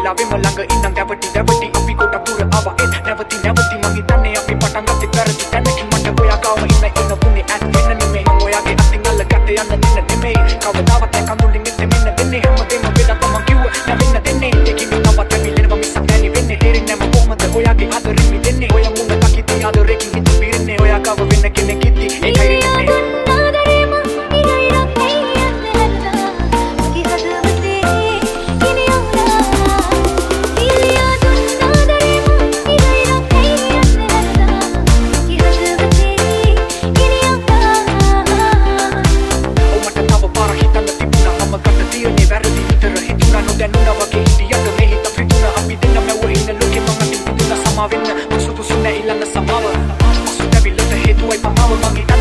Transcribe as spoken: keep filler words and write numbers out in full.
වෙලාවෙම ළඟ ඉන්නම් දැවටි දැවටි අපි කොට පුර ආවා ඒ නැවති නැවති මං හිතන්නේ අපි පටන් ගත්තේ වැරදි තැනකින් මට ඔයා කාව ඉන්න ඉන්න පුනේ ඇත් වෙන නෙමෙයි මං ඔයාගේ අතින් අල්ලගත්තේ යන්න දෙන්න නෙමෙයි කවදාවත් කඳුලින් ඉන්නේ මෙන්න දෙන්නේ හැමදේම වෙලා තමන් කිව්ව නැවෙන්න දෙන්නේ ඒකින් නවත් ඇවිල්ලෙනවා මිසක් නැණි වෙන්නේ තේරෙන්නේ නැම කොහමද ඔයාගේ ආදරෙ මිදෙන්නේ ඔයා මුණ දකිති ආදරෙකින් හිත පිරෙන්නේ ඔයා කාව වෙන්න කෙනෙක් ඉද්දි ඒකයි රින්නේ Sama vinna, musuh tuh sunnah ilang sama. Maksud tapi lo terhitung, ay pamawa mangi.